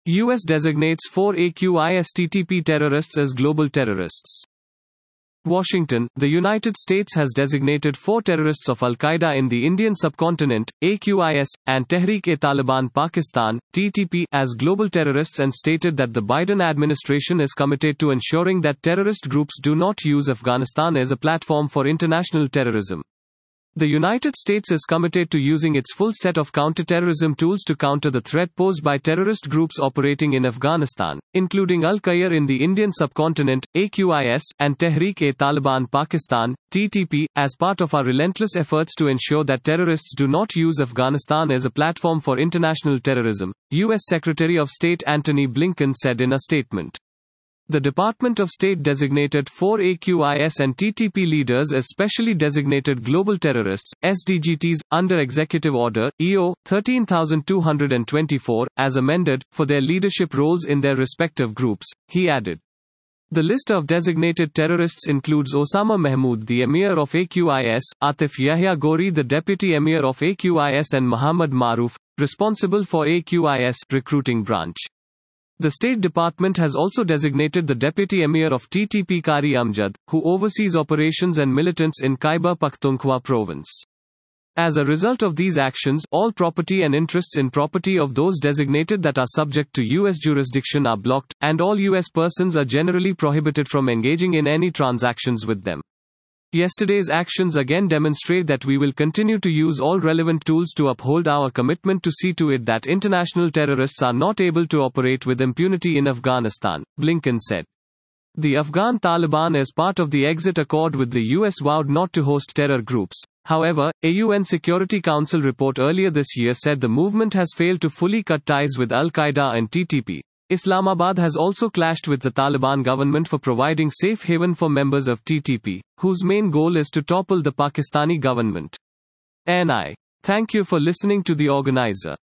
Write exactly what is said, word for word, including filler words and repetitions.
U S designates four A Q I S T T P terrorists as global terrorists. Washington, the United States has designated four terrorists of Al-Qaeda in the Indian subcontinent, A Q I S, and Tehreek-e-Taliban Pakistan, T T P, as global terrorists and stated that the Biden administration is committed to ensuring that terrorist groups do not use Afghanistan as a platform for international terrorism. The United States is committed to using its full set of counterterrorism tools to counter the threat posed by terrorist groups operating in Afghanistan, including Al-Qaeda in the Indian subcontinent, A Q I S, and Tehreek-e-Taliban Pakistan, T T P, as part of our relentless efforts to ensure that terrorists do not use Afghanistan as a platform for international terrorism, U S Secretary of State Antony Blinken said in a statement. The Department of State designated four A Q I S and T T P leaders as specially designated global terrorists, S D G Ts, under Executive Order, E O, thirteen thousand two hundred twenty-four, as amended, for their leadership roles in their respective groups, he added. The list of designated terrorists includes Osama Mahmood, the Emir of A Q I S, Atif Yahya Gori, the Deputy Emir of A Q I S, and Muhammad Maroof, responsible for A Q I S recruiting branch. The State Department has also designated the Deputy Emir of T T P Qari Amjad, who oversees operations and militants in Khyber Pakhtunkhwa province. As a result of these actions, all property and interests in property of those designated that are subject to U S jurisdiction are blocked, and all U S persons are generally prohibited from engaging in any transactions with them. Yesterday's actions again demonstrate that we will continue to use all relevant tools to uphold our commitment to see to it that international terrorists are not able to operate with impunity in Afghanistan, Blinken said. The Afghan Taliban, as part of the exit accord with the U S, vowed not to host terror groups. However, a U N Security Council report earlier this year said the movement has failed to fully cut ties with Al-Qaeda and T T P. Islamabad has also clashed with the Taliban government for providing safe haven for members of T T P, whose main goal is to topple the Pakistani government. N I. Thank you for listening to the organizer.